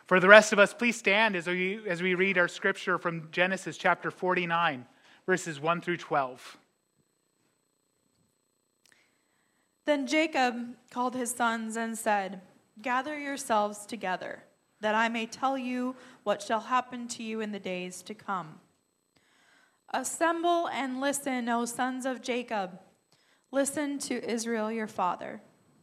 For the rest of us, please stand as we read our scripture from Genesis chapter 49, verses 1 through 12. Then Jacob called his sons and said, "Gather yourselves together, that I may tell you what shall happen to you in the days to come. Assemble and listen, O sons of Jacob. Listen to Israel your father.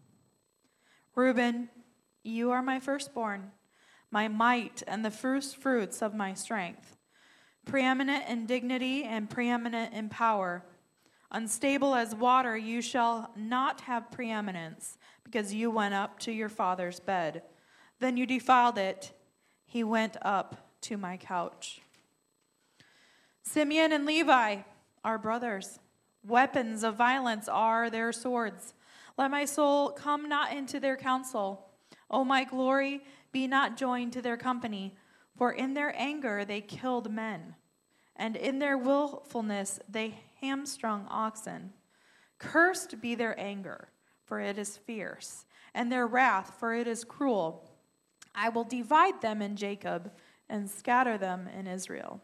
Reuben, you are my firstborn, my might and the first fruits of my strength, preeminent in dignity and preeminent in power. Unstable as water, you shall not have preeminence, because you went up to your father's bed. Then you defiled it. He went up to my couch. Simeon and Levi are brothers. Weapons of violence are their swords. Let my soul come not into their counsel. O my glory, be not joined to their company. For in their anger they killed men, and in their willfulness they hamstrung oxen. Cursed be their anger, for it is fierce, and their wrath, for it is cruel. I will divide them in Jacob and scatter them in Israel.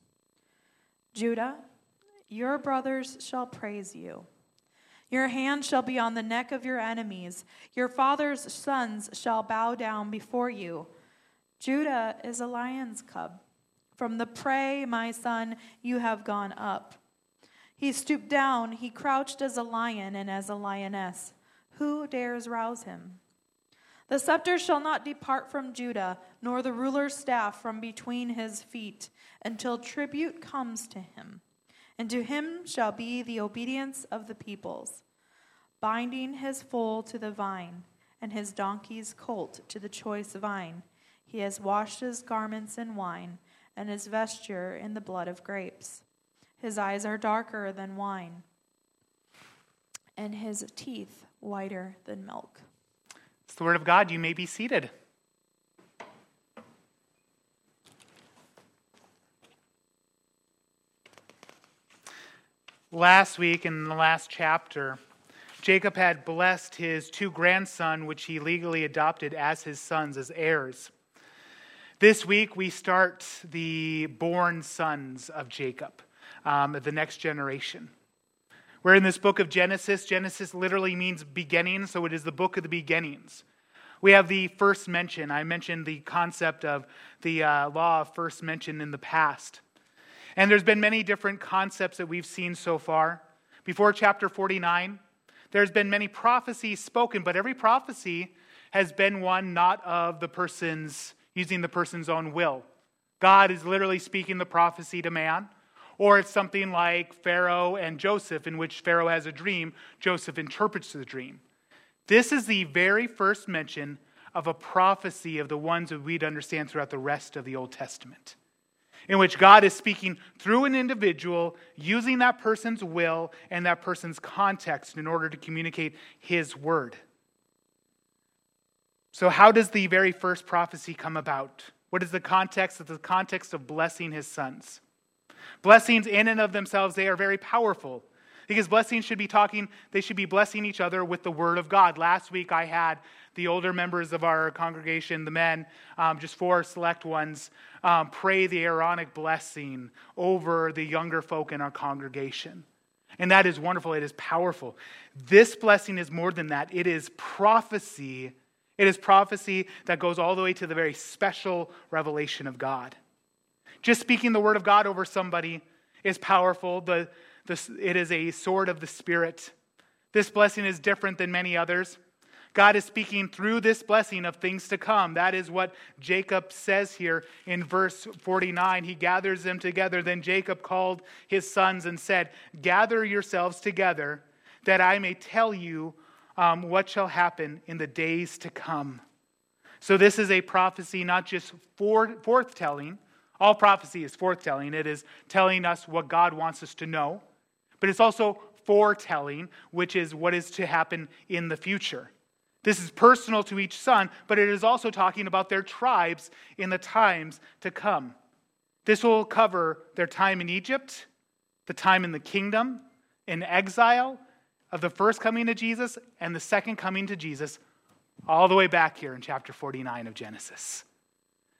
Judah, your brothers shall praise you. Your hand shall be on the neck of your enemies. Your father's sons shall bow down before you. Judah is a lion's cub. From the prey, my son, you have gone up. He stooped down, he crouched as a lion and as a lioness. Who dares rouse him? The scepter shall not depart from Judah, nor the ruler's staff from between his feet, until tribute comes to him. And to him shall be the obedience of the peoples, binding his foal to the vine, and his donkey's colt to the choice vine. He has washed his garments in wine, and his vesture in the blood of grapes. His eyes are darker than wine, and his teeth whiter than milk. It's the word of God. You may be seated. Last week, in the last chapter, Jacob had blessed his two grandsons, which he legally adopted as his sons, as heirs. This week, we start the born sons of Jacob, the next generation. We're in this book of Genesis. Genesis literally means beginning, so it is the book of the beginnings. We have the first mention. I mentioned the concept of the law of first mention in the past. And there's been many different concepts that we've seen so far. Before chapter 49, there's been many prophecies spoken, but every prophecy has been one not of the person's, using the person's own will. God is literally speaking the prophecy to man. Or it's something like Pharaoh and Joseph, in which Pharaoh has a dream, Joseph interprets the dream. This is the very first mention of a prophecy of the ones that we'd understand throughout the rest of the Old Testament, in which God is speaking through an individual, using that person's will and that person's context in order to communicate his word. So how does the very first prophecy come about? What is the context? It's the context of blessing his sons. Blessings in and of themselves, they are very powerful. Because blessings should be blessing each other with the word of God. Last week I had the older members of our congregation, the men, just 4 select ones, pray the Aaronic blessing over the younger folk in our congregation. And that is wonderful. It is powerful. This blessing is more than that. It is prophecy. It is prophecy that goes all the way to the very special revelation of God. Just speaking the word of God over somebody is powerful. It is a sword of the Spirit. This blessing is different than many others. God is speaking through this blessing of things to come. That is what Jacob says here in verse 49. He gathers them together. Then Jacob called his sons and said, "Gather yourselves together, that I may tell you what shall happen in the days to come." So this is a prophecy, not just forthtelling. All prophecy is forthtelling. It is telling us what God wants us to know. But it's also foretelling, which is what is to happen in the future. This is personal to each son, but it is also talking about their tribes in the times to come. This will cover their time in Egypt, the time in the kingdom, in exile, of the first coming of Jesus, and the second coming to Jesus, all the way back here in chapter 49 of Genesis.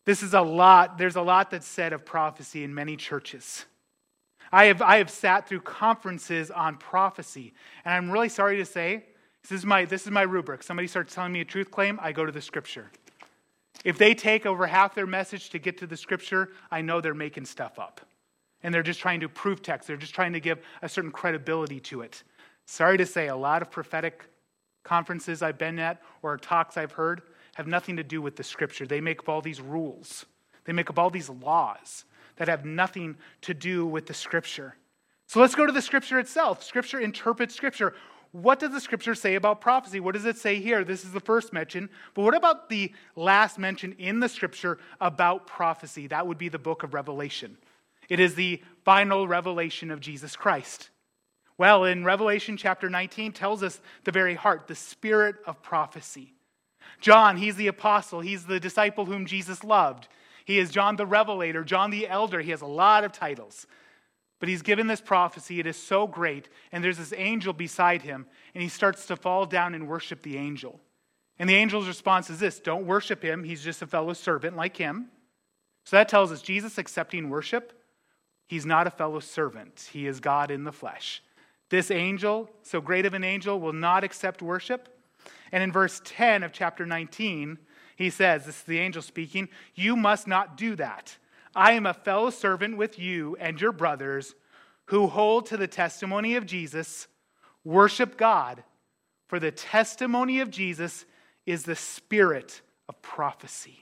There's a lot that's said of prophecy in many churches. I have sat through conferences on prophecy, and I'm really sorry to say, this is my rubric. Somebody starts telling me a truth claim, I go to the Scripture. If they take over half their message to get to the Scripture, I know they're making stuff up. And they're just trying to prove text. They're just trying to give a certain credibility to it. Sorry to say, a lot of prophetic conferences I've been at or talks I've heard have nothing to do with the Scripture. They make up all these rules. They make up all these laws that have nothing to do with the Scripture. So let's go to the Scripture itself. Scripture interprets Scripture. What does the Scripture say about prophecy? What does it say here? This is the first mention. But what about the last mention in the Scripture about prophecy? That would be the book of Revelation. It is the final revelation of Jesus Christ. Well, in Revelation chapter 19 tells us the very heart, the spirit of prophecy. John, he's the apostle. He's the disciple whom Jesus loved. He is John the Revelator, John the Elder. He has a lot of titles. But he's given this prophecy. It is so great. And there's this angel beside him. And he starts to fall down and worship the angel. And the angel's response is this: don't worship him. He's just a fellow servant like him. So that tells us Jesus accepting worship. He's not a fellow servant. He is God in the flesh. This angel, so great of an angel, will not accept worship. And in verse 10 of chapter 19, he says, this is the angel speaking, you must not do that. I am a fellow servant with you and your brothers who hold to the testimony of Jesus. Worship God, for the testimony of Jesus is the spirit of prophecy.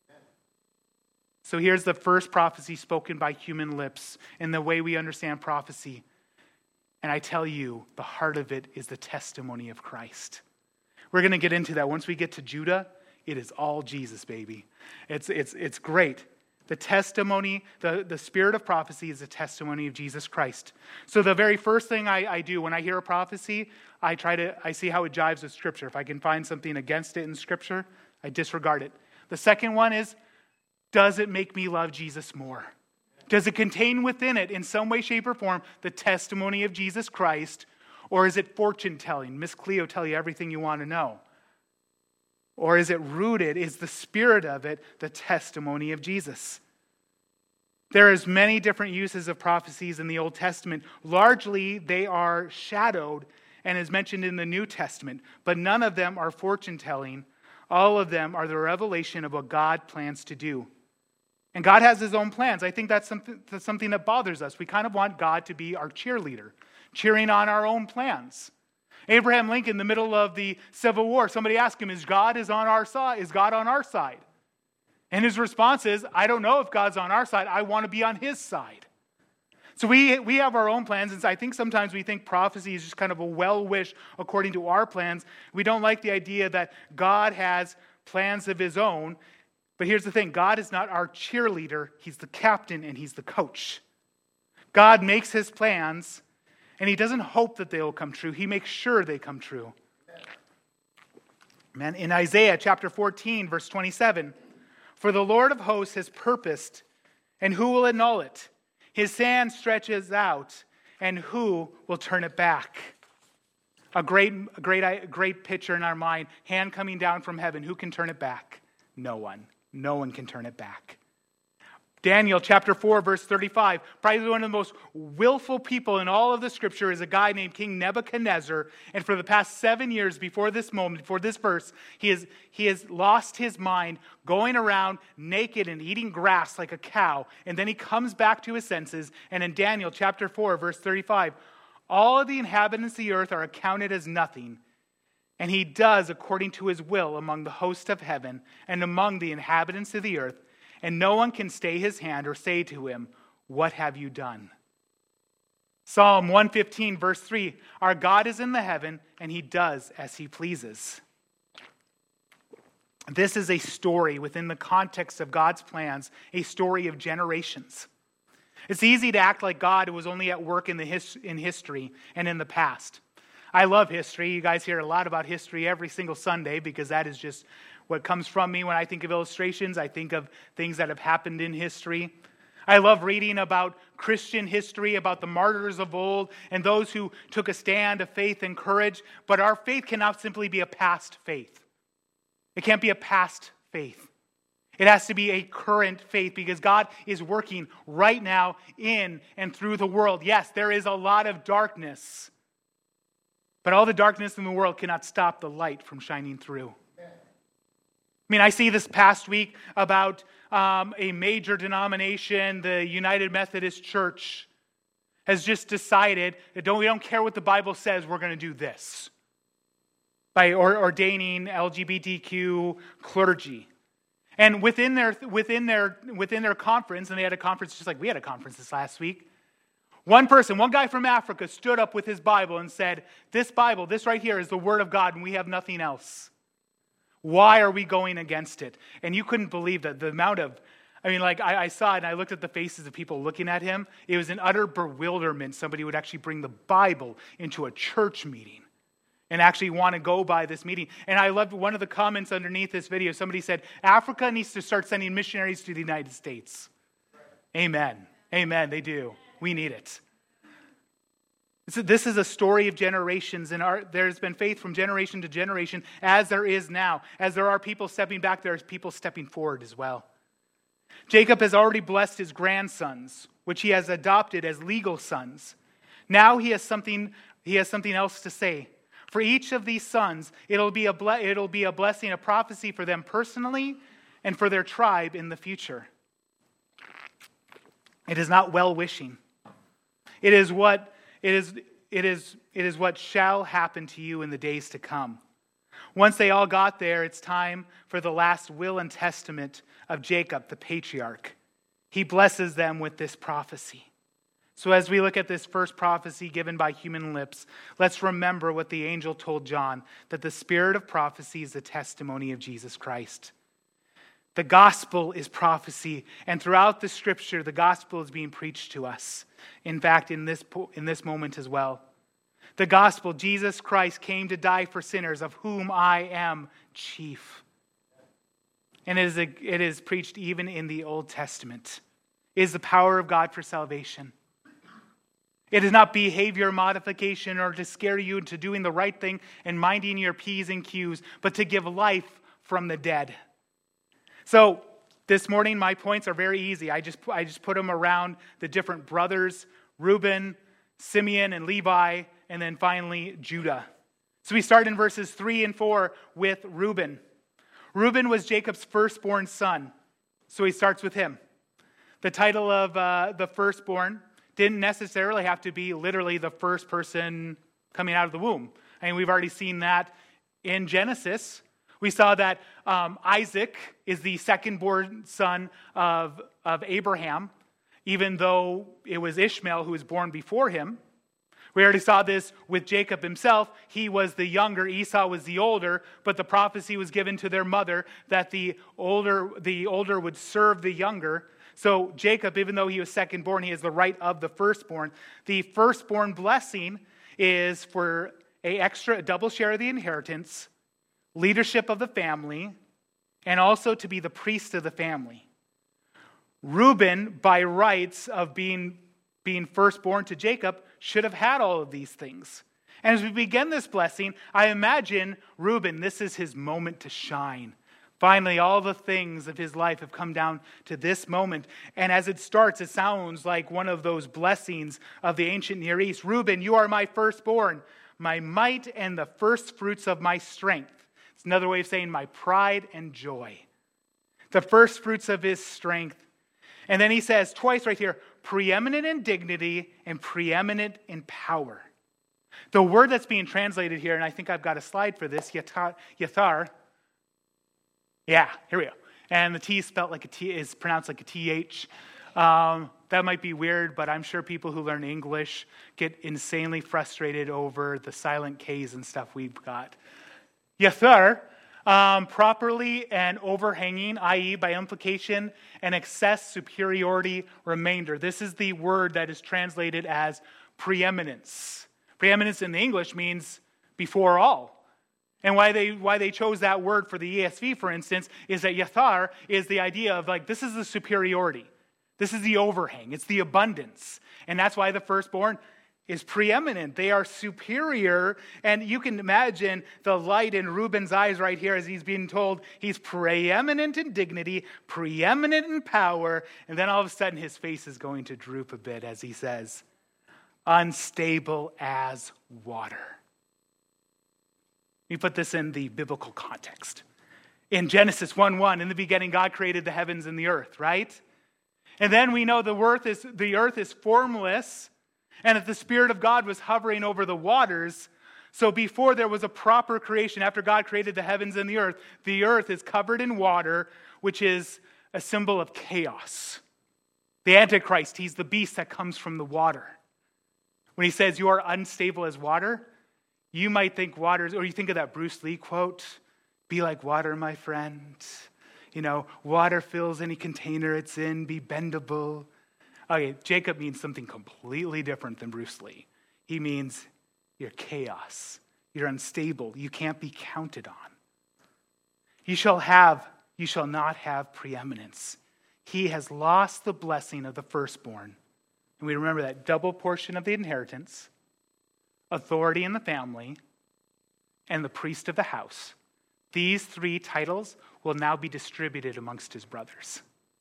So here's the first prophecy spoken by human lips in the way we understand prophecy. And I tell you, the heart of it is the testimony of Christ. We're going to get into that. Once we get to Judah, it is all Jesus, baby. It's great. The testimony, the spirit of prophecy is the testimony of Jesus Christ. So the very first thing I do when I hear a prophecy, I see how it jives with Scripture. If I can find something against it in Scripture, I disregard it. The second one is, does it make me love Jesus more? Does it contain within it, in some way, shape, or form, the testimony of Jesus Christ? Or is it fortune-telling? Miss Cleo tell you everything you want to know. Or is it rooted? Is the spirit of it the testimony of Jesus? There is many different uses of prophecies in the Old Testament. Largely, they are shadowed and is mentioned in the New Testament. But none of them are fortune-telling. All of them are the revelation of what God plans to do. And God has his own plans. I think that's something that bothers us. We kind of want God to be our cheerleader, cheering on our own plans. Abraham Lincoln, in the middle of the Civil War, somebody asked him, is God on our side? Is God on our side? And his response is, I don't know if God's on our side. I want to be on his side. So we have our own plans, and I think sometimes we think prophecy is just kind of a well-wish according to our plans. We don't like the idea that God has plans of his own. But here's the thing, God is not our cheerleader. He's the captain and he's the coach. God makes his plans, and he doesn't hope that they will come true. He makes sure they come true. Amen. In Isaiah chapter 14, verse 27, for the Lord of hosts has purposed, and who will annul it? His hand stretches out, and who will turn it back? A great picture in our mind, hand coming down from heaven. Who can turn it back? No one. No one can turn it back. Daniel chapter 4, verse 35. Probably one of the most willful people in all of the Scripture is a guy named King Nebuchadnezzar. And for the past 7 years before this moment, before this verse, he has lost his mind, going around naked and eating grass like a cow. And then he comes back to his senses. And in Daniel chapter 4, verse 35, all of the inhabitants of the earth are accounted as nothing. And he does according to his will among the hosts of heaven and among the inhabitants of the earth. And no one can stay his hand or say to him, what have you done? Psalm 115, verse 3, our God is in the heaven, and he does as he pleases. This is a story within the context of God's plans, a story of generations. It's easy to act like God was only at work in history and in the past. I love history. You guys hear a lot about history every single Sunday because that is just what comes from me when I think of illustrations. I think of things that have happened in history. I love reading about Christian history, about the martyrs of old and those who took a stand of faith and courage. But our faith cannot simply be a past faith. It can't be a past faith. It has to be a current faith because God is working right now in and through the world. Yes, there is a lot of darkness, but all the darkness in the world cannot stop the light from shining through. I mean, I see this past week about a major denomination, the United Methodist Church, has just decided that we don't care what the Bible says, we're going to do this by ordaining LGBTQ clergy. And within their conference, and they had a conference just like we had a conference this last week, one guy from Africa stood up with his Bible and said, this Bible, this right here is the Word of God and we have nothing else. Why are we going against it? And you couldn't believe that the amount of, I saw it and I looked at the faces of people looking at him. It was an utter bewilderment. Somebody would actually bring the Bible into a church meeting and actually want to go by this meeting. And I loved one of the comments underneath this video. Somebody said, Africa needs to start sending missionaries to the United States. Amen. Amen. They do. We need it. This is a story of generations, and there's been faith from generation to generation, as there is now. As there are people stepping back, there's people stepping forward as well. Jacob has already blessed his grandsons, which he has adopted as legal sons. Now he has something else to say. For each of these sons, it'll be a blessing, a prophecy for them personally and for their tribe in the future. It is not well-wishing. It is what shall happen to you in the days to come. Once they all got there, it's time for the last will and testament of Jacob, the patriarch. He blesses them with this prophecy. So as we look at this first prophecy given by human lips, let's remember what the angel told John, that the spirit of prophecy is the testimony of Jesus Christ. The gospel is prophecy, and throughout the scripture, the gospel is being preached to us. In fact, in this moment as well. The gospel, Jesus Christ came to die for sinners, of whom I am chief. And it is preached even in the Old Testament. It is the power of God for salvation. It is not behavior modification or to scare you into doing the right thing and minding your P's and Q's, but to give life from the dead. So this morning, my points are very easy. I just put them around the different brothers, Reuben, Simeon, and Levi, and then finally Judah. So we start in verses 3 and 4 with Reuben. Reuben was Jacob's firstborn son, so he starts with him. The title of the firstborn didn't necessarily have to be literally the first person coming out of the womb. I mean, we've already seen that in Genesis. We saw that Isaac is the second-born son of Abraham, even though it was Ishmael who was born before him. We already saw this with Jacob himself. He was the younger, Esau was the older, but the prophecy was given to their mother that the older would serve the younger. So Jacob, even though he was second-born, he has the right of the firstborn. The firstborn blessing is for a double share of the inheritance, leadership of the family, and also to be the priest of the family. Reuben, by rights of being firstborn to Jacob, should have had all of these things. And as we begin this blessing, I imagine Reuben, this is his moment to shine. Finally, all the things of his life have come down to this moment. And as it starts, it sounds like one of those blessings of the ancient Near East. Reuben, you are my firstborn, my might and the first fruits of my strength. It's another way of saying my pride and joy. The first fruits of his strength. And then he says twice right here, preeminent in dignity and preeminent in power. The word that's being translated here, and I think I've got a slide for this, Yathar. Yeah, here we go. And the T is spelled like a T, is pronounced like a TH. That might be weird, but I'm sure people who learn English get insanely frustrated over the silent K's and stuff we've got. Yathar, properly and overhanging, i.e. by implication, an excess, superiority, remainder. This is the word that is translated as preeminence. Preeminence in the English means before all. And why they chose that word for the ESV, for instance, is that Yathar is the idea of like, this is the superiority. This is the overhang. It's the abundance. And that's why the firstborn is preeminent. They are superior. And you can imagine the light in Reuben's eyes right here as he's being told he's preeminent in dignity, preeminent in power. And then all of a sudden his face is going to droop a bit as he says, unstable as water. Let me put this in the biblical context. In Genesis 1:1, in the beginning, God created the heavens and the earth, right? And then we know the earth is formless, and that the Spirit of God was hovering over the waters. So before there was a proper creation, after God created the heavens and the earth is covered in water, which is a symbol of chaos. The Antichrist, he's the beast that comes from the water. When he says you are unstable as water, you might think water, or you think of that Bruce Lee quote, be like water, my friend. You know, water fills any container it's in, be bendable. Okay, Jacob means something completely different than Bruce Lee. He means you're chaos. You're unstable. You can't be counted on. You shall not have preeminence. He has lost the blessing of the firstborn. And we remember that double portion of the inheritance, authority in the family, and the priest of the house. These three titles will now be distributed amongst his brothers.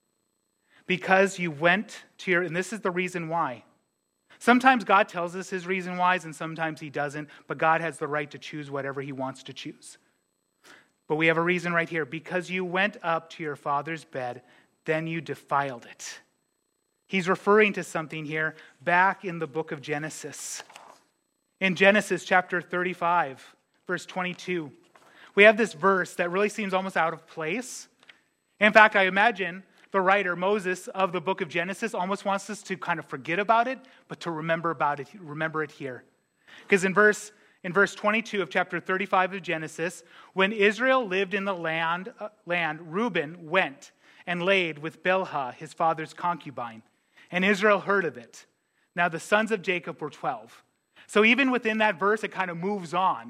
Because you went to your, and this is the reason why. Sometimes God tells us his reason whys, and sometimes he doesn't, but God has the right to choose whatever he wants to choose. But we have a reason right here. Because you went up to your father's bed, then you defiled it. He's referring to something here back in the book of Genesis. In Genesis chapter 35, verse 22, we have this verse that really seems almost out of place. In fact, I imagine the writer, Moses, of the book of Genesis almost wants us to kind of forget about it, but to remember it here. Because in verse 22 of chapter 35 of Genesis, when Israel lived in the land, Reuben went and laid with Bilhah, his father's concubine, and Israel heard of it. Now the sons of Jacob were 12. So even within that verse, it kind of moves on.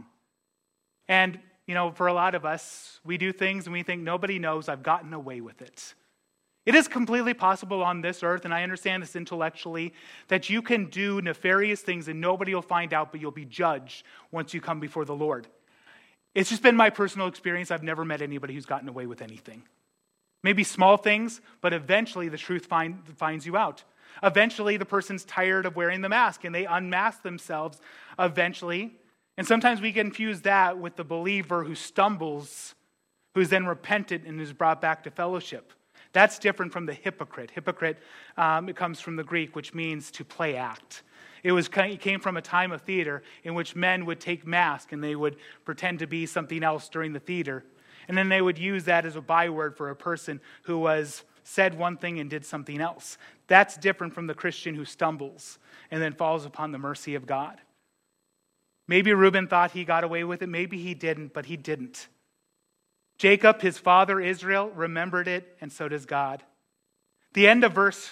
And, you know, for a lot of us, we do things and we think nobody knows, I've gotten away with it. It is completely possible on this earth, and I understand this intellectually, that you can do nefarious things and nobody will find out, but you'll be judged once you come before the Lord. It's just been my personal experience. I've never met anybody who's gotten away with anything. Maybe small things, but eventually the truth finds you out. Eventually the person's tired of wearing the mask and they unmask themselves eventually. And sometimes we confuse that with the believer who stumbles, who's then repentant and is brought back to fellowship. That's different from the hypocrite. Hypocrite, it comes from the Greek, which means to play act. It came from a time of theater in which men would take masks and they would pretend to be something else during the theater. And then they would use that as a byword for a person who said one thing and did something else. That's different from the Christian who stumbles and then falls upon the mercy of God. Maybe Reuben thought he got away with it. Maybe he didn't, but he didn't. Jacob, his father Israel, remembered it, and so does God. The end of verse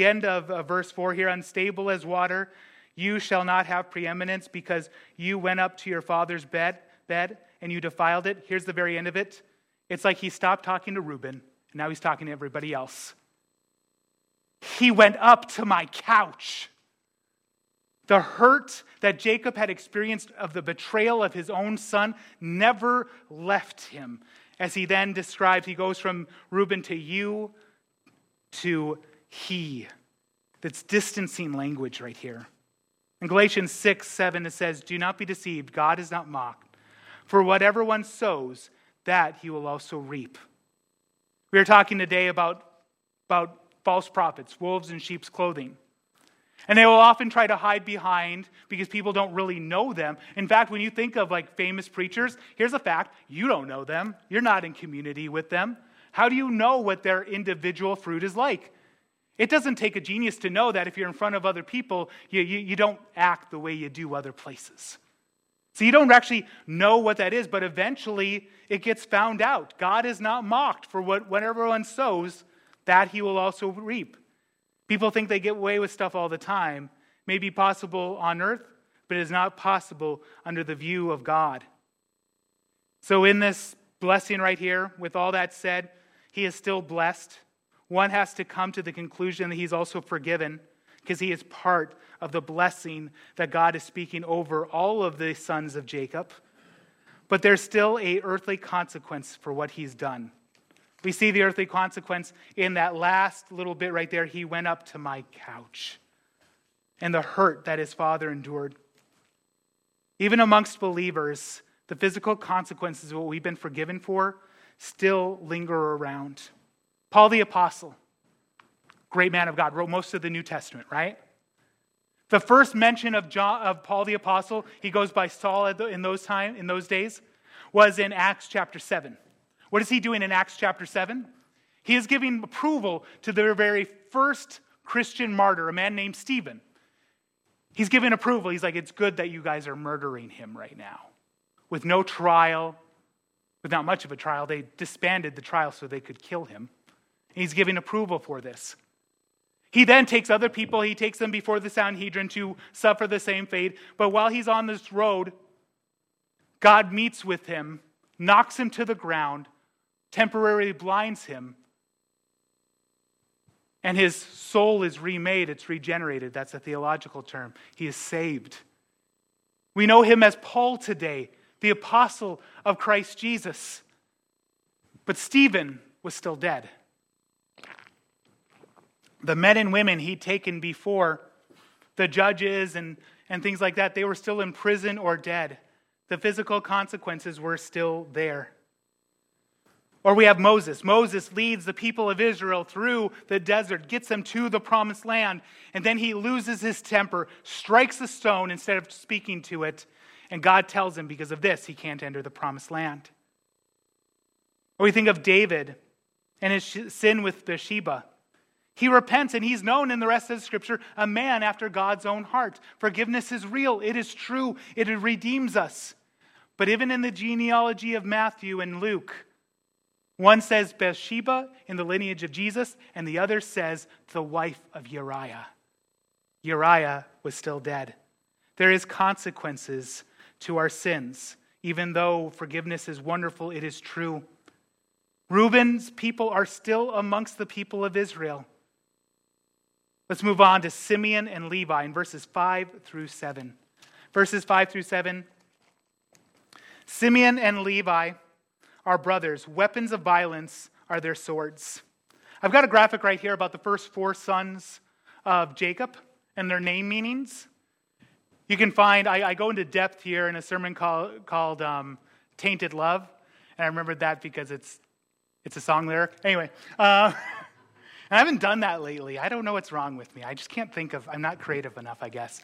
4 here, unstable as water, you shall not have preeminence because you went up to your father's bed and you defiled it. Here's the very end of it. It's like he stopped talking to Reuben, and now he's talking to everybody else. He went up to my couch. The hurt that Jacob had experienced of the betrayal of his own son never left him. As he then describes, he goes from Reuben to you to he. That's distancing language right here. In Galatians 6:7, it says, do not be deceived. God is not mocked. For whatever one sows, that he will also reap. We are talking today about false prophets, wolves in sheep's clothing. And they will often try to hide behind because people don't really know them. In fact, when you think of like famous preachers, here's a fact. You don't know them. You're not in community with them. How do you know what their individual fruit is like? It doesn't take a genius to know that if you're in front of other people, you don't act the way you do other places. So you don't actually know what that is, but eventually it gets found out. God is not mocked for whatever one sows, that he will also reap. People think they get away with stuff all the time. It may be possible on earth, but it is not possible under the view of God. So in this blessing right here, with all that said, he is still blessed. One has to come to the conclusion that he's also forgiven. because he is part of the blessing that God is speaking over all of the sons of Jacob. But there's still an earthly consequence for what he's done. We see the earthly consequence in that last little bit right there. He went up to my couch. And the hurt that his father endured. Even amongst believers, the physical consequences of what we've been forgiven for still linger around. Paul the Apostle, great man of God, wrote most of the New Testament, right? The first mention of Paul the Apostle, he goes by Saul in those days, was in Acts chapter 7. What is he doing in Acts chapter 7? He is giving approval to the very first Christian martyr, a man named Stephen. He's giving approval. He's like, it's good that you guys are murdering him right now. With no trial, with not much of a trial, they disbanded the trial so they could kill him. And he's giving approval for this. He then takes other people, he takes them before the Sanhedrin to suffer the same fate. But while he's on this road, God meets with him, knocks him to the ground, temporarily blinds him, and his soul is remade, it's regenerated. That's a theological term. He is saved. We know him as Paul today, the apostle of Christ Jesus. But Stephen was still dead. The men and women he'd taken before, the judges and things like that, they were still in prison or dead. The physical consequences were still there. Or we have Moses. Moses leads the people of Israel through the desert, gets them to the promised land, and then he loses his temper, strikes a stone instead of speaking to it, and God tells him because of this he can't enter the promised land. Or we think of David and his sin with Bathsheba. He repents, and he's known in the rest of the scripture a man after God's own heart. Forgiveness is real. It is true. It redeems us. But even in the genealogy of Matthew and Luke, one says Bathsheba in the lineage of Jesus, and the other says the wife of Uriah. Uriah was still dead. There is consequences to our sins. Even though forgiveness is wonderful, it is true. Reuben's people are still amongst the people of Israel. Let's move on to Simeon and Levi in verses 5 through 7. Verses 5 through 7. Simeon and Levi are brothers. Weapons of violence are their swords. I've got a graphic right here about the first 4 sons of Jacob and their name meanings. You can find, I go into depth here in a sermon called Tainted Love. And I remembered that because it's a song lyric. Anyway, I haven't done that lately. I don't know what's wrong with me. I just can't think of, I'm not creative enough, I guess.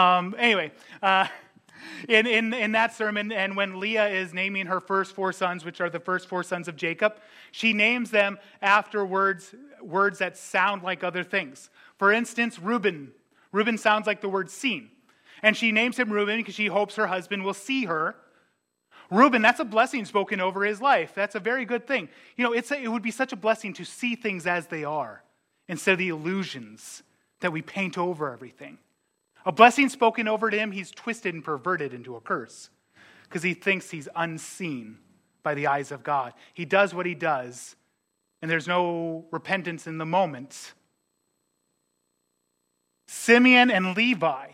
In that sermon, and when Leah is naming her first 4 sons, which are the first 4 sons of Jacob, she names them after words that sound like other things. For instance, Reuben. Reuben sounds like the word seen. And she names him Reuben because she hopes her husband will see her. Reuben, that's a blessing spoken over his life. That's a very good thing. You know, it would be such a blessing to see things as they are instead of the illusions that we paint over everything. A blessing spoken over to him, he's twisted and perverted into a curse because he thinks he's unseen by the eyes of God. He does what he does, and there's no repentance in the moment. Simeon and Levi.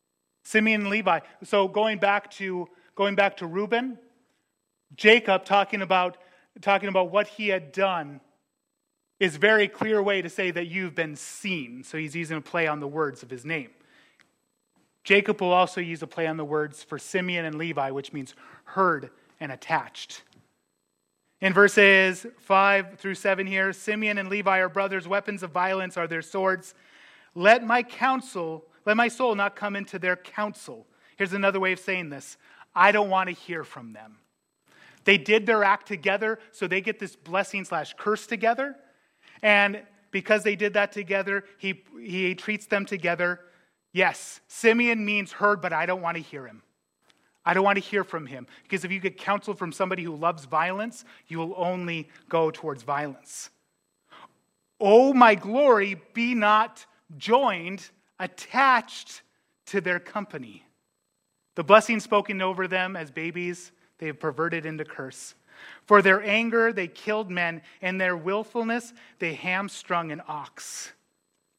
So going back to Reuben, Jacob talking about what he had done is a very clear way to say that you've been seen. So he's using a play on the words of his name. Jacob will also use a play on the words for Simeon and Levi, which means heard and attached. In verses 5 through 7 here, Simeon and Levi are brothers. Weapons of violence are their swords. Let my soul not come into their counsel. Here's another way of saying this. I don't want to hear from them. They did their act together, so they get this blessing/curse together. And because they did that together, he treats them together. Yes, Simeon means heard, but I don't want to hear him. I don't want to hear from him. Because if you get counsel from somebody who loves violence, you will only go towards violence. Oh, my glory, be not joined, attached to their company. The blessing spoken over them as babies, they have perverted into curse. For their anger, they killed men, and their willfulness, they hamstrung an ox.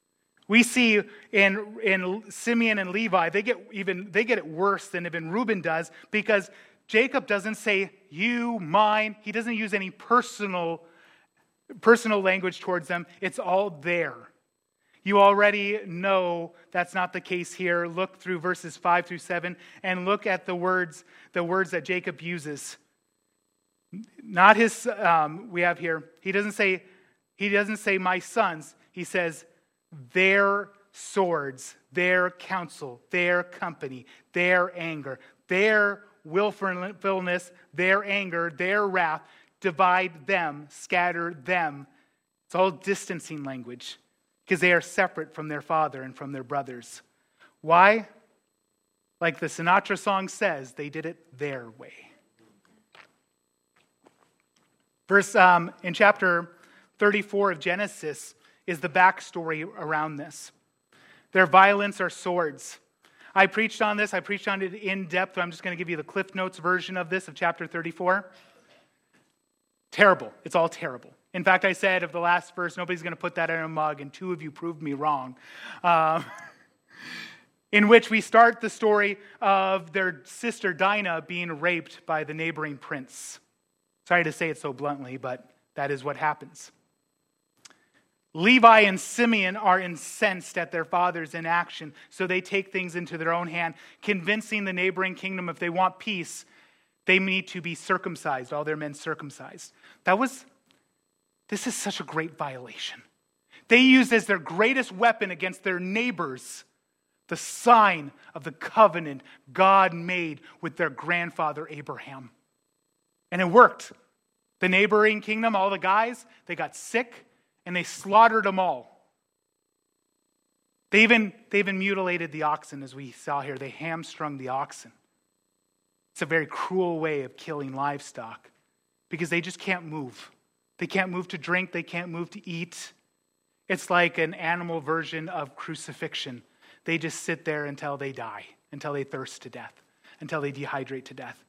We see in Simeon and Levi, they get it worse than even Reuben does, because Jacob doesn't say you, mine. He doesn't use any personal language towards them. It's all there. You already know that's not the case here. Look through verses 5 through 7 and look at the words that Jacob uses. Not his, we have here, he doesn't say my sons. He says their swords, their counsel, their company, their anger, their willfulness, their anger, their wrath, divide them, scatter them. It's all distancing language because they are separate from their father and from their brothers. Why? Like the Sinatra song says, they did it their way. In chapter 34 of Genesis is the backstory around this. Their violence are swords. I preached on this. I preached on it in depth. I'm just going to give you the Cliff Notes version of this, of chapter 34. Terrible. It's all terrible. In fact, I said of the last verse, nobody's going to put that in a mug, and 2 of you proved me wrong. In which we start the story of their sister Dinah being raped by the neighboring prince. Sorry to say it so bluntly, but that is what happens. Levi and Simeon are incensed at their father's inaction, so they take things into their own hand, convincing the neighboring kingdom if they want peace, they need to be circumcised, all their men circumcised. This is such a great violation. They used as their greatest weapon against their neighbors the sign of the covenant God made with their grandfather Abraham. And it worked. The neighboring kingdom, all the guys, they got sick and they slaughtered them all. They even mutilated the oxen, as we saw here. They hamstrung the oxen. It's a very cruel way of killing livestock because they just can't move. They can't move to drink. They can't move to eat. It's like an animal version of crucifixion. They just sit there until they die, until they thirst to death, until they dehydrate to death.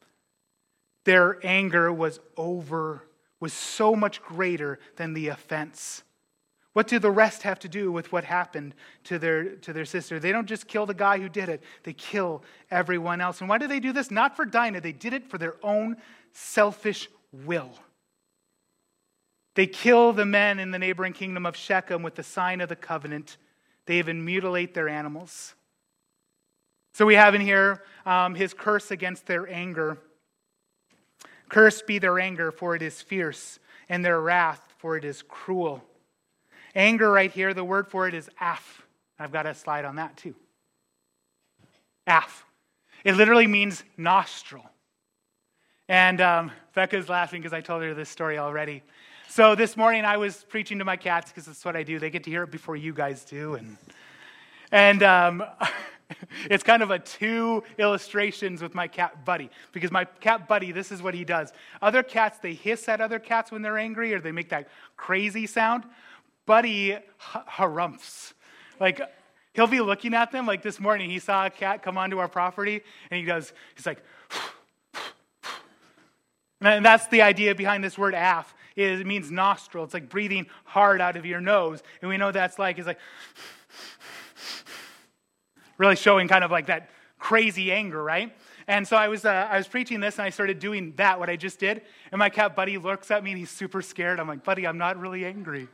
Their anger was so much greater than the offense. What do the rest have to do with what happened to their sister? They don't just kill the guy who did it. They kill everyone else. And why do they do this? Not for Dinah. They did it for their own selfish will. They kill the men in the neighboring kingdom of Shechem with the sign of the covenant. They even mutilate their animals. So we have in here his curse against their anger. Cursed be their anger, for it is fierce, and their wrath, for it is cruel. Anger right here, the word for it is aph. I've got a slide on that too. Aph. It literally means nostril. And Becca's laughing because I told her this story already. So this morning I was preaching to my cats because that's what I do. They get to hear it before you guys do. And it's kind of a 2 illustrations with my cat Buddy. Because my cat Buddy, this is what he does. Other cats, they hiss at other cats when they're angry or they make that crazy sound. Buddy harumphs. Like, he'll be looking at them. Like this morning, he saw a cat come onto our property and he's like, and that's the idea behind this word aph. It means nostril. It's like breathing hard out of your nose. And we know that's like, it's like, really showing kind of like that crazy anger, right? And so I was preaching this and I started doing that, what I just did. And my cat Buddy looks at me and he's super scared. I'm like, Buddy, I'm not really angry.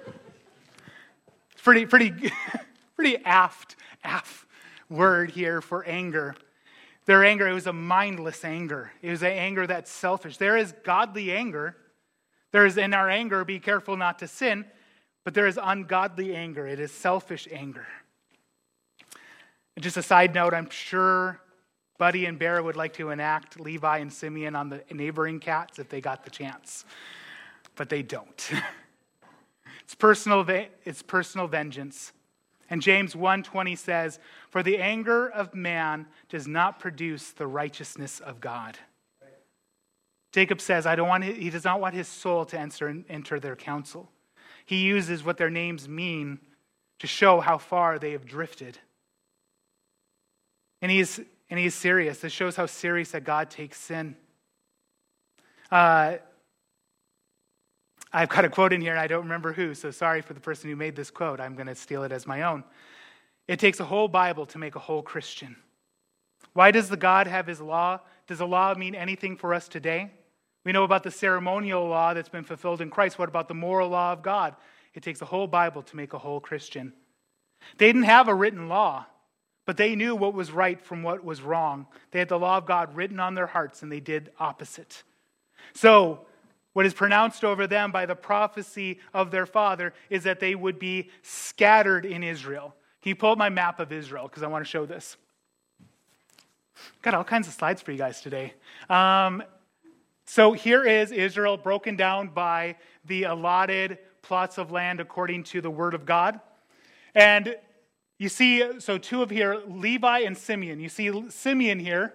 It's pretty apt word here for anger. Their anger, it was a mindless anger. It was an anger that's selfish. There is godly anger. There is in our anger, be careful not to sin, but there is ungodly anger. It is selfish anger. And just a side note, I'm sure Buddy and Bear would like to enact Levi and Simeon on the neighboring cats if they got the chance. But they don't. It's personal vengeance. And James 1:20 says, "For the anger of man does not produce the righteousness of God." Jacob says, he does not want his soul to enter their counsel. He uses what their names mean to show how far they have drifted. And he's serious. This shows how serious that God takes sin. I've got a quote in here, and I don't remember who, so sorry for the person who made this quote. I'm going to steal it as my own. It takes a whole Bible to make a whole Christian. Why does the God have his law? Does the law mean anything for us today? We know about the ceremonial law that's been fulfilled in Christ. What about the moral law of God? It takes a whole Bible to make a whole Christian. They didn't have a written law, but they knew what was right from what was wrong. They had the law of God written on their hearts, and they did opposite. So, what is pronounced over them by the prophecy of their father is that they would be scattered in Israel. Can you pull up my map of Israel? Because I want to show this. Got all kinds of slides for you guys today. So here is Israel broken down by the allotted plots of land according to the word of God. And you see, so two of here, Levi and Simeon. You see Simeon here.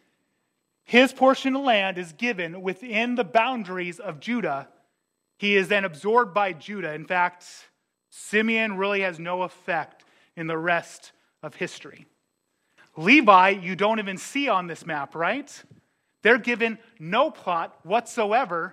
His portion of land is given within the boundaries of Judah. He is then absorbed by Judah. In fact, Simeon really has no effect in the rest of history. Levi, you don't even see on this map, right? They're given no plot whatsoever.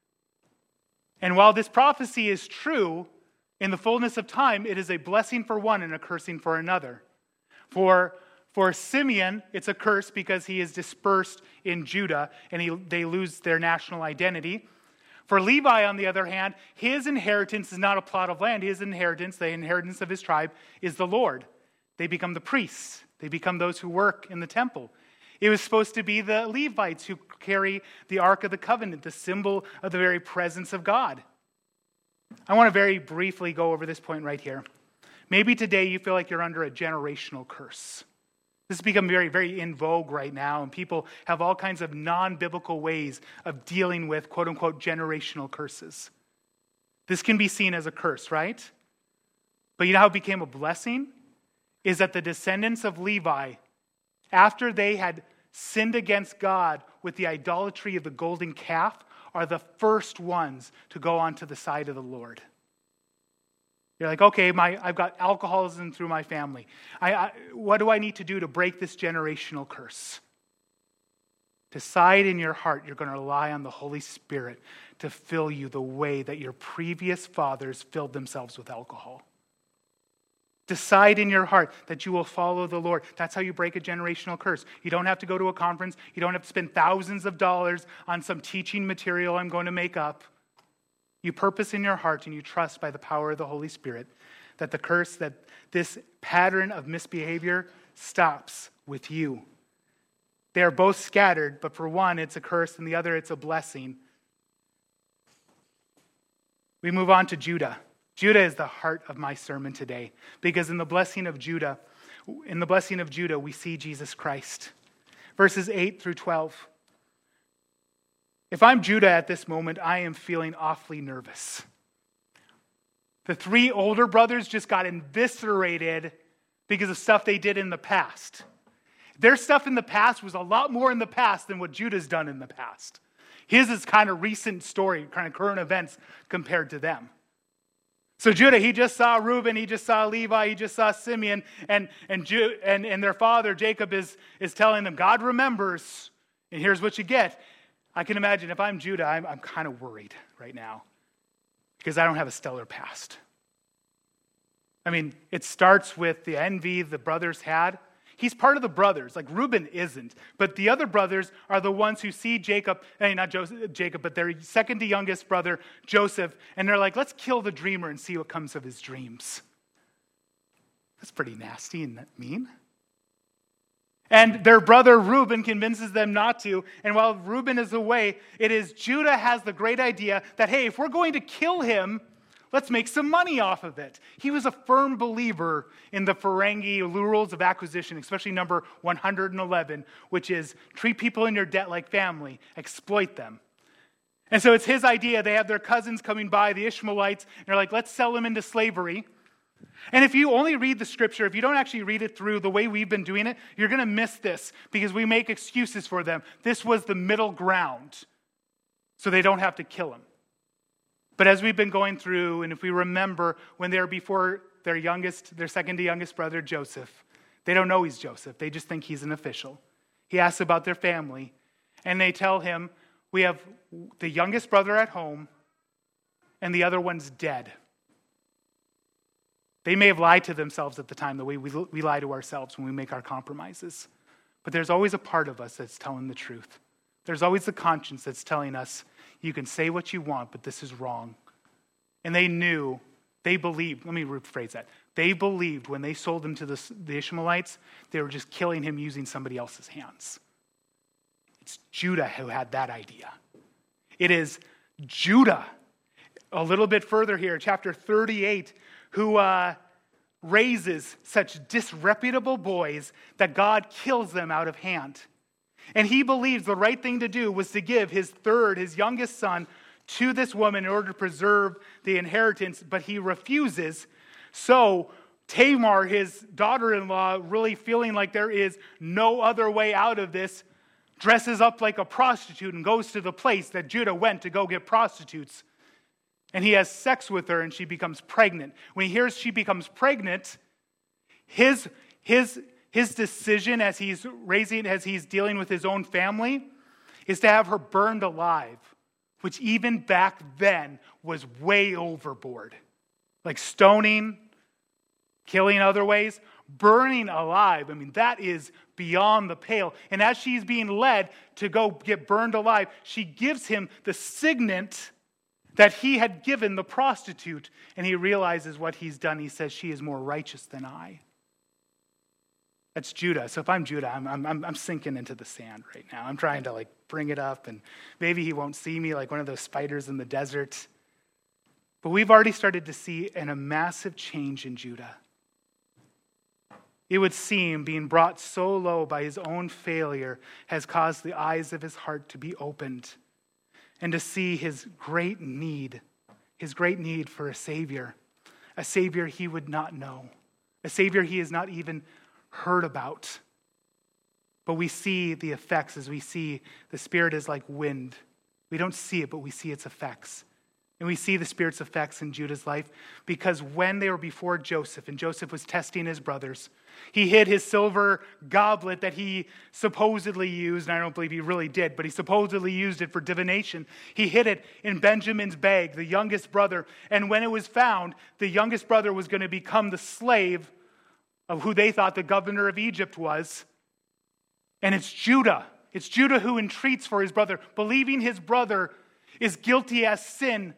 And while this prophecy is true, in the fullness of time, it is a blessing for one and a cursing for another. For Simeon, it's a curse because he is dispersed in Judah and they lose their national identity. For Levi, on the other hand, his inheritance is not a plot of land. His inheritance, the inheritance of his tribe, is the Lord. They become the priests. They become those who work in the temple. It was supposed to be the Levites who carry the Ark of the Covenant, the symbol of the very presence of God. I want to very briefly go over this point right here. Maybe today you feel like you're under a generational curse. This has become very, very in vogue right now, and people have all kinds of non-biblical ways of dealing with quote-unquote generational curses. This can be seen as a curse, right? But you know how it became a blessing? Is that the descendants of Levi, after they had sinned against God with the idolatry of the golden calf, are the first ones to go onto the side of the Lord. You're like, okay, I've got alcoholism through my family. What do I need to do to break this generational curse? Decide in your heart you're going to rely on the Holy Spirit to fill you the way that your previous fathers filled themselves with alcohol. Decide in your heart that you will follow the Lord. That's how you break a generational curse. You don't have to go to a conference. You don't have to spend thousands of dollars on some teaching material I'm going to make up. You purpose in your heart and you trust by the power of the Holy Spirit that that this pattern of misbehavior stops with you. They are both scattered, but for one it's a curse and the other it's a blessing. We move on to Judah. Judah is the heart of my sermon today, because in the blessing of Judah, we see Jesus Christ. Verses 8 through 12. If I'm Judah at this moment, I am feeling awfully nervous. The three older brothers just got eviscerated because of stuff they did in the past. Their stuff in the past was a lot more in the past than what Judah's done in the past. His is kind of recent story, kind of current events compared to them. So Judah, he just saw Reuben, he just saw Levi, he just saw Simeon, and their father Jacob is telling them, God remembers, and here's what you get. I can imagine if I'm Judah, I'm kind of worried right now because I don't have a stellar past. I mean, it starts with the envy the brothers had. He's part of the brothers, like Reuben isn't. But the other brothers are the ones who see Jacob, not Jacob, but their second to youngest brother, Joseph, and they're like, let's kill the dreamer and see what comes of his dreams. That's pretty nasty and mean. And their brother Reuben convinces them not to. And while Reuben is away, it is Judah has the great idea that, hey, if we're going to kill him, let's make some money off of it. He was a firm believer in the Ferengi rules of acquisition, especially number 111, which is treat people in your debt like family, exploit them. And so it's his idea. They have their cousins coming by, the Ishmaelites, and they're like, let's sell them into slavery. And if you only read the scripture, if you don't actually read it through the way we've been doing it, you're going to miss this because we make excuses for them. This was the middle ground, so they don't have to kill him. But as we've been going through, and if we remember when they're before their second to youngest brother, Joseph, they don't know he's Joseph. They just think he's an official. He asks about their family, and they tell him, we have the youngest brother at home. and the other one's dead. They may have lied to themselves at the time the way we lie to ourselves when we make our compromises. But there's always a part of us that's telling the truth. There's always the conscience that's telling us, you can say what you want, but this is wrong. And they believed, let me rephrase that. They believed when they sold him to the Ishmaelites, they were just killing him using somebody else's hands. It's Judah who had that idea. It is Judah, a little bit further here, chapter 38, who raises such disreputable boys that God kills them out of hand. And he believes the right thing to do was to give his youngest son, to this woman in order to preserve the inheritance, but he refuses. So Tamar, his daughter-in-law, really feeling like there is no other way out of this, dresses up like a prostitute and goes to the place that Judah went to go get prostitutes. And he has sex with her and she becomes pregnant. When he hears she becomes pregnant, his decision as he's dealing with his own family is to have her burned alive, which even back then was way overboard. Like stoning, killing other ways, burning alive. I mean, that is beyond the pale. And as she's being led to go get burned alive, she gives him the signet that he had given the prostitute, and he realizes what he's done. He says, she is more righteous than I. That's Judah. So if I'm Judah, I'm sinking into the sand right now. I'm trying to bring it up, and maybe he won't see me like one of those spiders in the desert. But we've already started to see a massive change in Judah. It would seem being brought so low by his own failure has caused the eyes of his heart to be opened, and to see his great need for a Savior he would not know, a Savior he has not even heard about. But we see the effects as we see the Spirit is like wind. We don't see it, but we see its effects. And we see the Spirit's effects in Judah's life because when they were before Joseph, and Joseph was testing his brothers, he hid his silver goblet that he supposedly used, and I don't believe he really did, but he supposedly used it for divination. He hid it in Benjamin's bag, the youngest brother. And when it was found, the youngest brother was going to become the slave of who they thought the governor of Egypt was. And it's Judah. It's Judah who entreats for his brother, believing his brother is guilty as sin,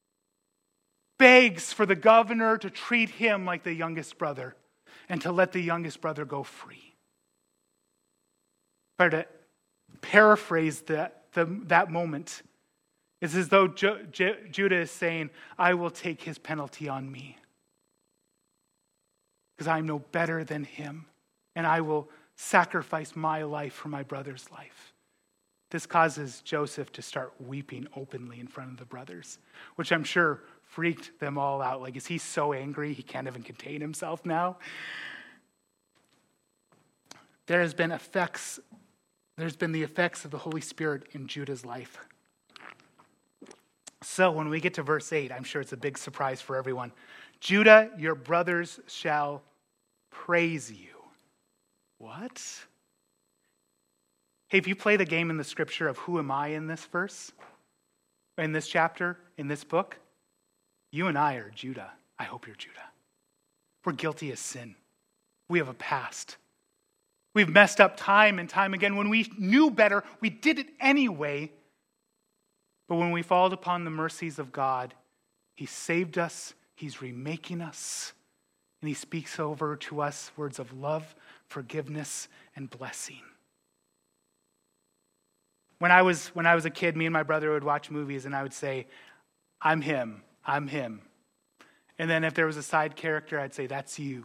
begs for the governor to treat him like the youngest brother and to let the youngest brother go free. If I were to paraphrase that moment, it's as though Judah is saying, I will take his penalty on me because I'm no better than him, and I will sacrifice my life for my brother's life. This causes Joseph to start weeping openly in front of the brothers, which I'm sure freaked them all out. Like, is he so angry he can't even contain himself now? There's been the effects of the Holy Spirit in Judah's life. So when we get to verse 8, I'm sure it's a big surprise for everyone. Judah, your brothers shall praise you. What? Hey, if you play the game in the scripture of who am I in this verse, in this chapter, in this book, you and I are Judah. I hope you're Judah. We're guilty of sin. We have a past. We've messed up time and time again. When we knew better, we did it anyway. But when we fall upon the mercies of God, he saved us, he's remaking us, and he speaks over to us words of love, forgiveness, and blessing. When I was a kid, me and my brother would watch movies and I would say, I'm him. I'm him. And then if there was a side character, I'd say, that's you.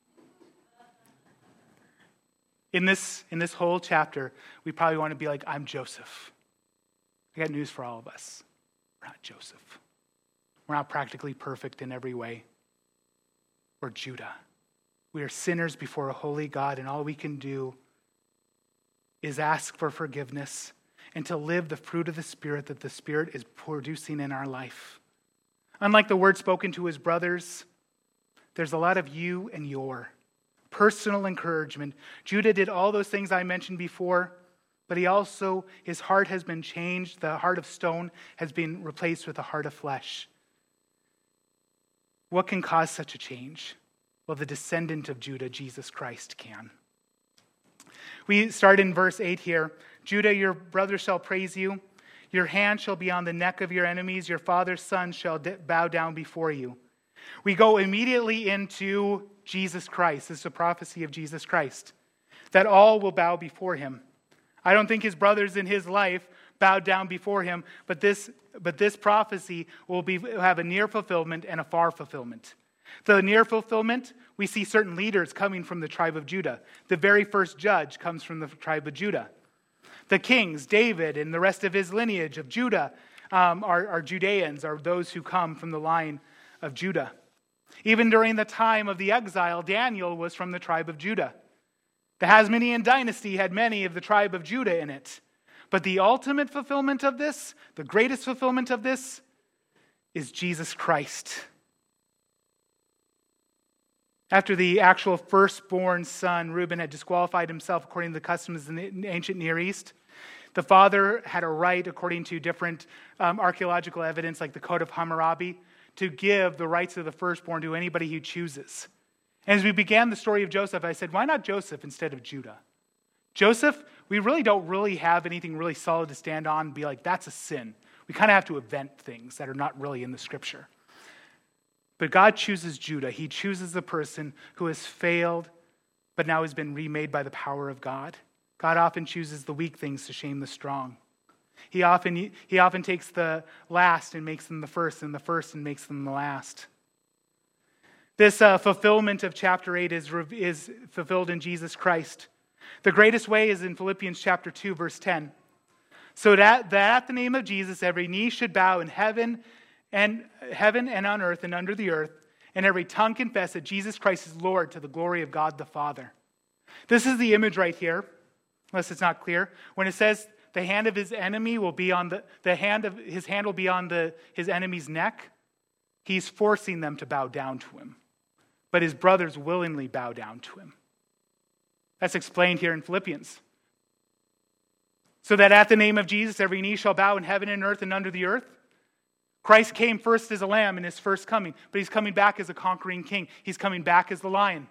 In this whole chapter, we probably want to be like, I'm Joseph. I got news for all of us. We're not Joseph. We're not practically perfect in every way. We're Judah. We are sinners before a holy God, and all we can do is ask for forgiveness and to live the fruit of the Spirit that the Spirit is producing in our life. Unlike the word spoken to his brothers, there's a lot of you and your personal encouragement. Judah did all those things I mentioned before, but his heart has been changed. The heart of stone has been replaced with a heart of flesh. What can cause such a change? Well, the descendant of Judah, Jesus Christ, can. We start in verse 8 here. Judah, your brother shall praise you. Your hand shall be on the neck of your enemies. Your father's son shall bow down before you. We go immediately into Jesus Christ. This is a prophecy of Jesus Christ, that all will bow before him. I don't think his brothers in his life bowed down before him, but this prophecy will have a near fulfillment and a far fulfillment. The near fulfillment, we see certain leaders coming from the tribe of Judah. The very first judge comes from the tribe of Judah. The kings, David and the rest of his lineage of Judah, are Judeans, are those who come from the line of Judah. Even during the time of the exile, Daniel was from the tribe of Judah. The Hasmonean dynasty had many of the tribe of Judah in it. But the ultimate fulfillment of this, the greatest fulfillment of this, is Jesus Christ. After the actual firstborn son, Reuben, had disqualified himself according to the customs in the ancient Near East, the father had a right, according to different archaeological evidence, like the Code of Hammurabi, to give the rights of the firstborn to anybody he chooses. And as we began the story of Joseph, I said, why not Joseph instead of Judah? Joseph, we don't really have anything really solid to stand on and be like, that's a sin. We kind of have to invent things that are not really in the scripture. But God chooses Judah. He chooses the person who has failed, but now has been remade by the power of God. God often chooses the weak things to shame the strong. He often takes the last and makes them the first, and the first and makes them the last. This fulfillment of chapter 8 is fulfilled in Jesus Christ. The greatest way is in Philippians chapter 2, verse 10. So that at the name of Jesus, every knee should bow in heaven and on earth and under the earth, and every tongue confess that Jesus Christ is Lord, to the glory of God the Father. This is the image right here, unless it's not clear. When it says the hand of his enemy will be on his hand will be on his enemy's neck, he's forcing them to bow down to him. But his brothers willingly bow down to him. That's explained here in Philippians. So that at the name of Jesus, every knee shall bow in heaven and earth and under the earth. Christ came first as a lamb in his first coming, but he's coming back as a conquering king. He's coming back as the lion.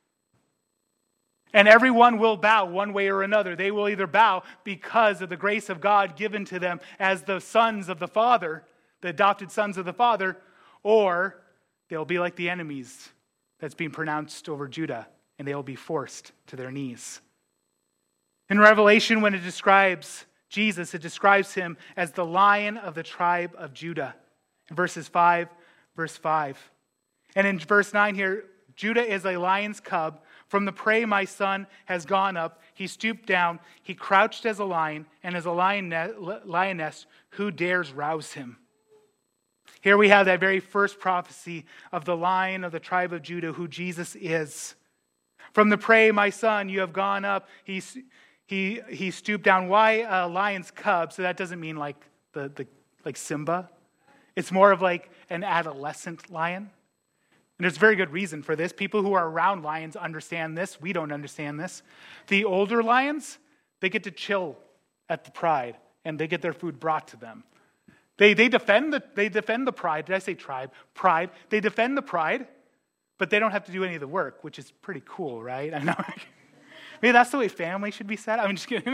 And everyone will bow one way or another. They will either bow because of the grace of God given to them as the sons of the Father, the adopted sons of the Father, or they'll be like the enemies that's being pronounced over Judah, and they will be forced to their knees. In Revelation, when it describes Jesus, it describes him as the Lion of the tribe of Judah. In verse 5. And in verse 9 here, Judah is a lion's cub. From the prey my son has gone up. He stooped down. He crouched as a lion, and as a lioness, who dares rouse him? Here we have that very first prophecy of the Lion of the tribe of Judah, who Jesus is. From the prey, my son, you have gone up. He stooped down. Why a lion's cub? So that doesn't mean like like Simba. It's more of like an adolescent lion. And there's very good reason for this. People who are around lions understand this. We don't understand this. The older lions, they get to chill at the pride, and they get their food brought to them. They defend the pride. Did I say tribe? Pride. They defend the pride, but they don't have to do any of the work, which is pretty cool, right? I know. Maybe that's the way family should be set. I'm just kidding.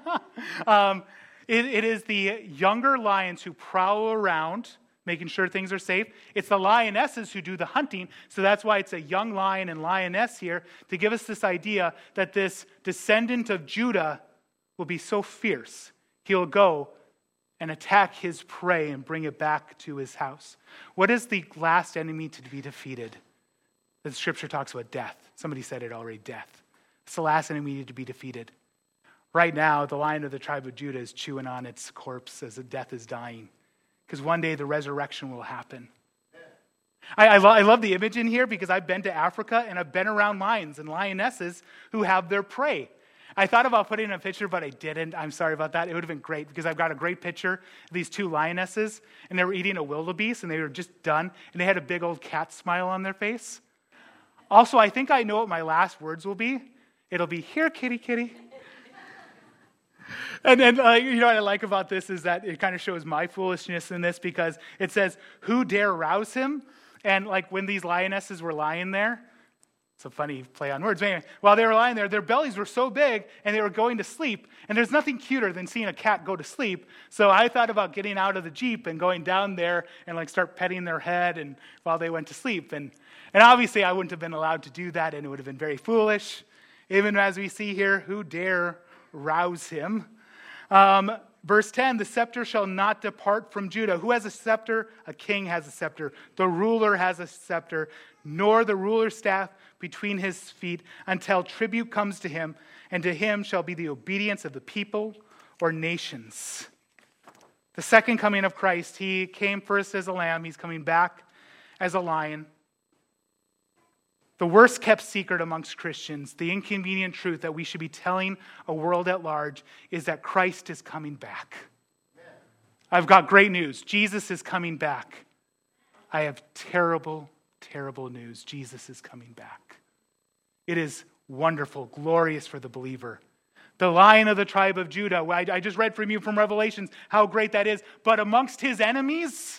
It is the younger lions who prowl around, making sure things are safe. It's the lionesses who do the hunting, so that's why it's a young lion and lioness here, to give us this idea that this descendant of Judah will be so fierce, he'll go and attack his prey and bring it back to his house. What is the last enemy to be defeated? The scripture talks about death. Somebody said it already, death. It's the last enemy to be defeated. Right now, the Lion of the tribe of Judah is chewing on its corpse as death is dying. Because one day the resurrection will happen. I love the image in here because I've been to Africa and I've been around lions and lionesses who have their prey. I thought about putting in a picture, but I didn't. I'm sorry about that. It would have been great because I've got a great picture of these two lionesses, and they were eating a wildebeest, and they were just done, and they had a big old cat smile on their face. Also, I think I know what my last words will be. It'll be, "Here, kitty, kitty." And then, what I like about this is that it kind of shows my foolishness in this because it says, "Who dare rouse him?" And like when these lionesses were lying there, it's a funny play on words. Anyway, while they were lying there, their bellies were so big and they were going to sleep. And there's nothing cuter than seeing a cat go to sleep. So I thought about getting out of the Jeep and going down there and like start petting their head and while they went to sleep. And obviously I wouldn't have been allowed to do that, and it would have been very foolish. Even as we see here, who dare rouse him? Verse 10, the scepter shall not depart from Judah. Who has a scepter? A king has a scepter. The ruler has a scepter, nor the ruler's staff between his feet until tribute comes to him, and to him shall be the obedience of the people or nations. The second coming of Christ, he came first as a lamb. He's coming back as a lion. The worst kept secret amongst Christians, the inconvenient truth that we should be telling a world at large, is that Christ is coming back. I've got great news. Jesus is coming back. I have terrible, terrible news. Jesus is coming back. It is wonderful, glorious for the believer. The Lion of the tribe of Judah. I just read from you from Revelations how great that is. But amongst his enemies,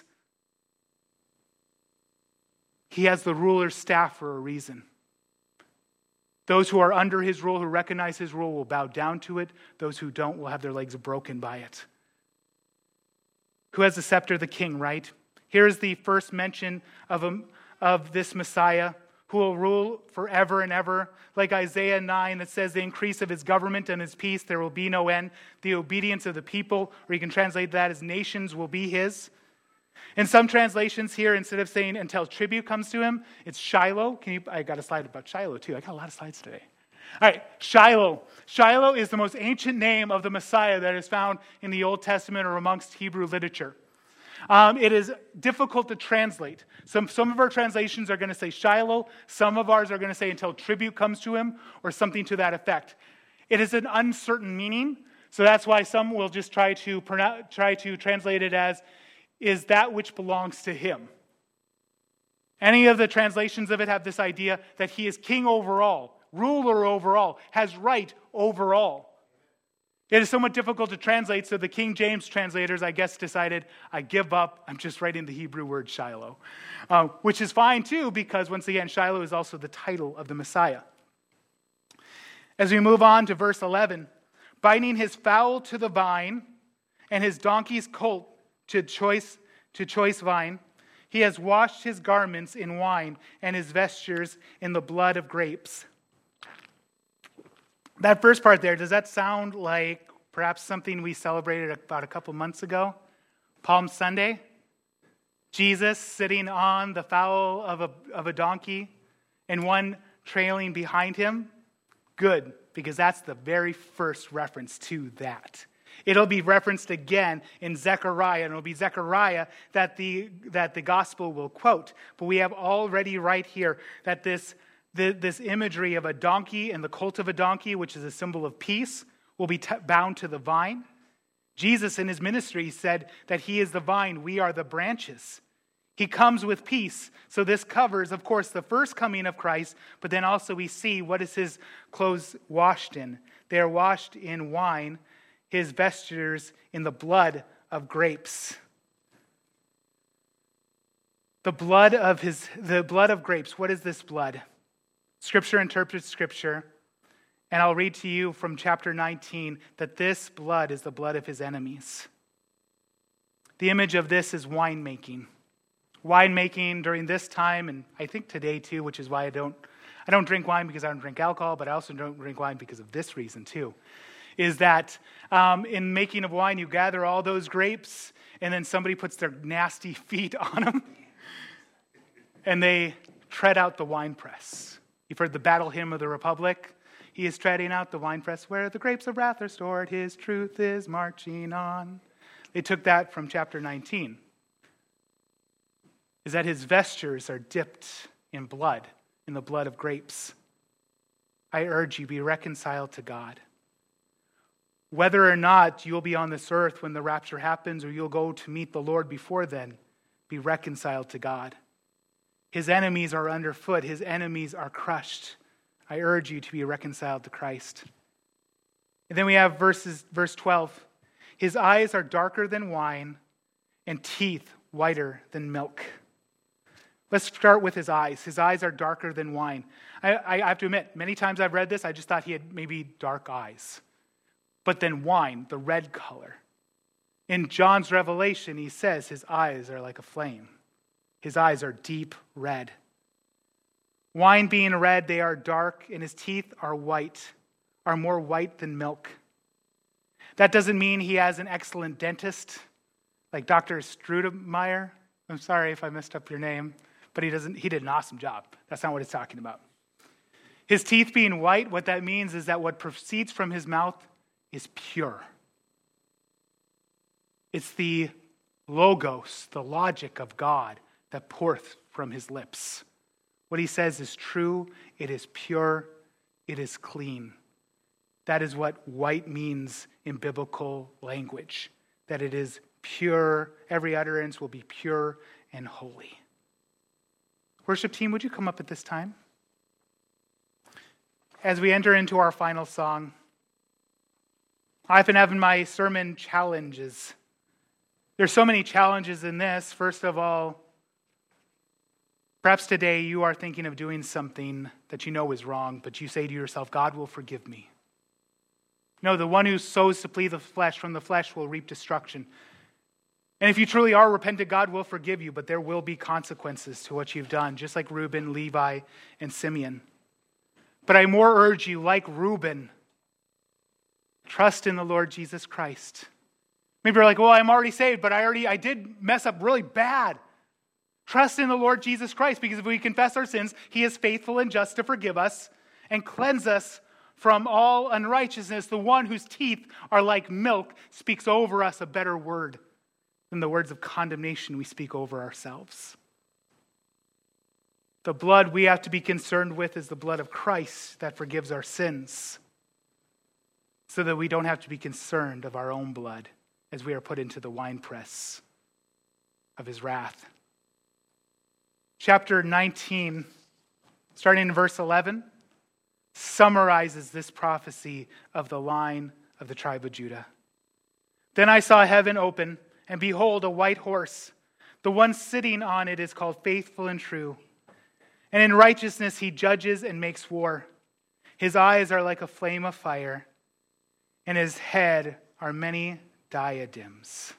he has the ruler's staff for a reason. Those who are under his rule, who recognize his rule, will bow down to it. Those who don't will have their legs broken by it. Who has the scepter? The king, right? Here's the first mention of this Messiah who will rule forever and ever. Like Isaiah 9 that says the increase of his government and his peace, there will be no end. The obedience of the people, or you can translate that as nations, will be his. In some translations here, instead of saying until tribute comes to him, it's Shiloh. I got a slide about Shiloh too. I got a lot of slides today. All right, Shiloh. Shiloh is the most ancient name of the Messiah that is found in the Old Testament or amongst Hebrew literature. It is difficult to translate. Some of our translations are going to say Shiloh. Some of ours are going to say until tribute comes to him, or something to that effect. It is an uncertain meaning, so that's why some will just try to translate it as is that which belongs to him. Any of the translations of it have this idea that he is king over all, ruler over all, has right over all. It is somewhat difficult to translate, so the King James translators, I guess, decided, I give up, I'm just writing the Hebrew word Shiloh. Which is fine too, because once again, Shiloh is also the title of the Messiah. As we move on to verse 11, binding his fowl to the vine and his donkey's colt to choice vine, he has washed his garments in wine and his vestures in the blood of grapes. That first part there, does that sound like perhaps something we celebrated about a couple months ago? Palm Sunday? Jesus sitting on the fowl of a donkey and one trailing behind him? Good, because that's the very first reference to that. It'll be referenced again in Zechariah, and it'll be Zechariah that the gospel will quote. But we have already right here that this imagery of a donkey and the colt of a donkey, which is a symbol of peace, will be bound to the vine. Jesus in his ministry said that he is the vine, we are the branches. He comes with peace. So this covers, of course, the first coming of Christ, but then also we see what is his clothes washed in. They are washed in wine, his vestures in the blood of grapes. The blood of grapes. What is this blood? Scripture interprets Scripture, and I'll read to you from chapter 19 that this blood is the blood of his enemies. The image of this is winemaking. Winemaking during this time, and I think today too, which is why I don't drink wine because I don't drink alcohol, but I also don't drink wine because of this reason too, is that in making of wine, you gather all those grapes, and then somebody puts their nasty feet on them, and they tread out the winepress. You've heard the battle hymn of the Republic. He is treading out the winepress where the grapes of wrath are stored. His truth is marching on. They took that from chapter 19. Is that his vestures are dipped in blood, in the blood of grapes. I urge you, be reconciled to God. Whether or not you'll be on this earth when the rapture happens or you'll go to meet the Lord before then, be reconciled to God. His enemies are underfoot. His enemies are crushed. I urge you to be reconciled to Christ. And then we have verse 12. His eyes are darker than wine and teeth whiter than milk. Let's start with his eyes. His eyes are darker than wine. I have to admit, many times I've read this, I just thought he had maybe dark eyes. But then wine, the red color. In John's revelation, he says his eyes are like a flame. His eyes are deep red. Wine being red, they are dark, and his teeth are white, are more white than milk. That doesn't mean he has an excellent dentist, like Dr. Strudemeyer. I'm sorry if I messed up your name, but he did an awesome job. That's not what it's talking about. His teeth being white, what that means is that what proceeds from his mouth is pure. It's the logos, the logic of God that poureth from his lips. What he says is true, it is pure, it is clean. That is what white means in biblical language, that it is pure, every utterance will be pure and holy. Worship team, would you come up at this time? As we enter into our final song, I've been having my sermon challenges. There's so many challenges in this. First of all, perhaps today you are thinking of doing something that you know is wrong, but you say to yourself, God will forgive me. No, the one who sows to please the flesh from the flesh will reap destruction. And if you truly are repentant, God will forgive you, but there will be consequences to what you've done, just like Reuben, Levi, and Simeon. But I more urge you, like Reuben, trust in the Lord Jesus Christ. Maybe you're like, well, I'm already saved, but I did mess up really bad. Trust in the Lord Jesus Christ, because if we confess our sins, he is faithful and just to forgive us and cleanse us from all unrighteousness. The one whose teeth are like milk speaks over us a better word than the words of condemnation we speak over ourselves. The blood we have to be concerned with is the blood of Christ that forgives our sins, so that we don't have to be concerned of our own blood as we are put into the winepress of his wrath. Chapter 19, starting in verse 11, summarizes this prophecy of the line of the tribe of Judah. Then I saw heaven open, and behold, a white horse. The one sitting on it is called Faithful and True. And in righteousness he judges and makes war. His eyes are like a flame of fire, and his head are many diadems.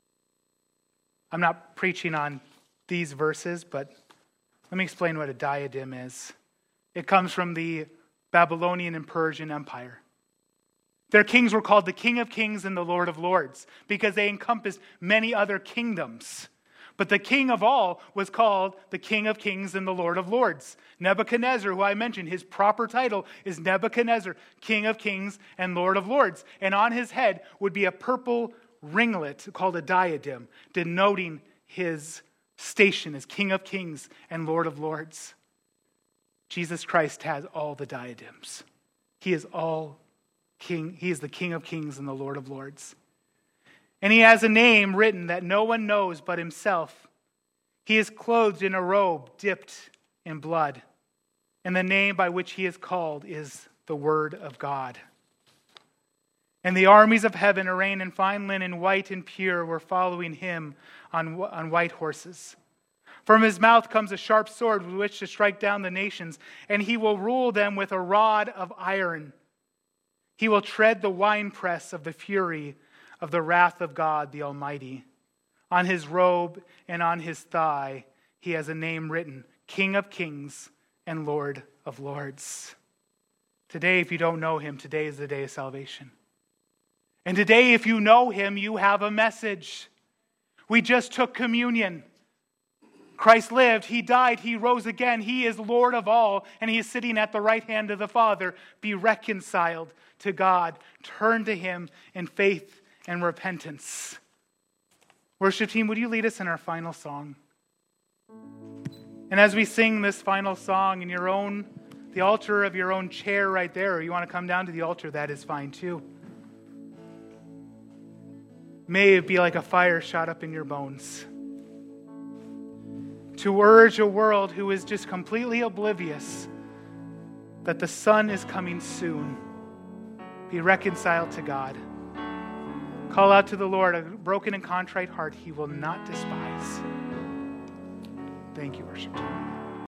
I'm not preaching on these verses, but let me explain what a diadem is. It comes from the Babylonian and Persian Empire. Their kings were called the King of Kings and the Lord of Lords because they encompassed many other kingdoms. But the king of all was called the King of Kings and the Lord of Lords. Nebuchadnezzar, who I mentioned, his proper title is Nebuchadnezzar, King of Kings and Lord of Lords. And on his head would be a purple ringlet called a diadem, denoting his station as King of Kings and Lord of Lords. Jesus Christ has all the diadems. He is all king. He is the King of Kings and the Lord of Lords. And he has a name written that no one knows but himself. He is clothed in a robe dipped in blood. And the name by which he is called is the Word of God. And the armies of heaven, arrayed in fine linen, white and pure, were following him on white horses. From his mouth comes a sharp sword with which to strike down the nations, and he will rule them with a rod of iron. He will tread the winepress of the fury of the wrath of God the Almighty. On his robe and on his thigh, he has a name written, King of Kings and Lord of Lords. Today, if you don't know him, today is the day of salvation. And today, if you know him, you have a message. We just took communion. Christ lived, he died, he rose again. He is Lord of all, and he is sitting at the right hand of the Father. Be reconciled to God. Turn to him in faith and repentance. Worship team, would you lead us in our final song? And as we sing this final song in the altar of your own chair right there, or you want to come down to the altar, that is fine too. May it be like a fire shot up in your bones. To urge a world who is just completely oblivious that the Son is coming soon. Be reconciled to God. Call out to the Lord, a broken and contrite heart he will not despise. Thank Thank you, worship team.